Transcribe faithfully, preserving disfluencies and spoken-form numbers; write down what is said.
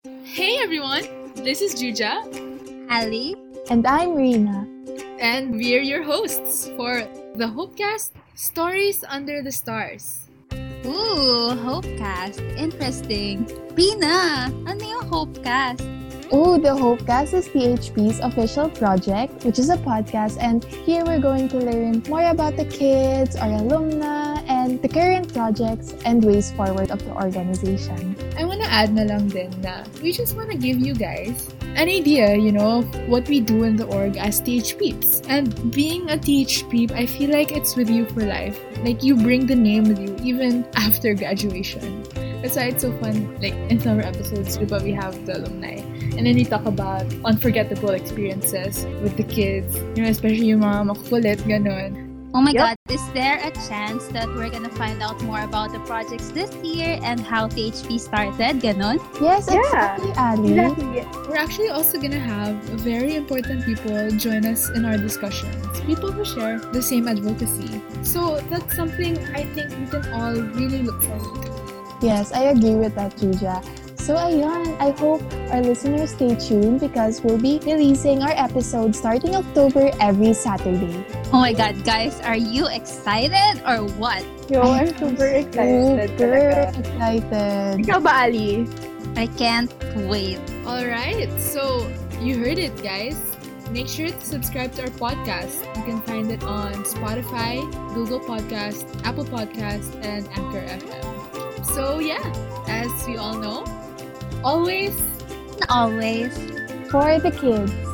Hey everyone, this is Juja, Ali, And I'm Rina. and we're your hosts for the Hopecast Stories Under the Stars. ooh, Hopecast. Interesting. Rina, ano yung Hopecast? Oh, the Hopecast is T H P's official project, which is a podcast, and here we're going to learn more about the kids, our alumni, and the current projects and ways forward of the organization. I want to add na lang din na we just want to give you guys an idea, you know, of what we do in the org as T H Peeps. And being a T H Peep, I feel like it's with you for life. Like, you bring the name with you even after graduation. That's why it's so fun, like, in summer episodes, diba, we have the alumni. And then we talk about unforgettable experiences with the kids. You know, especially yung mga makukulit, ganun. Oh my Yep. God, is there a chance that we're gonna find out more about the projects this year and how T H P started? Ganon? Yes, Yeah. exactly, Ali. Exactly. We're actually also gonna have very important people join us in our discussions. People who share the same advocacy. So that's something I think we can all really look forward to. Yes, I agree with that, Juja. So ayun, I hope our listeners stay tuned because we'll be releasing our episodes starting October every Saturday. Oh my God, guys, are you excited or what? Yo, I'm super excited Super talaga. excited. Ikaw ba, Ali? I can't wait. Alright, so you heard it, guys. Make sure to subscribe to our podcast. You can find it on Spotify, Google Podcast, Apple Podcast, and Anchor F M. So yeah, as we all know, always Always. For the kids.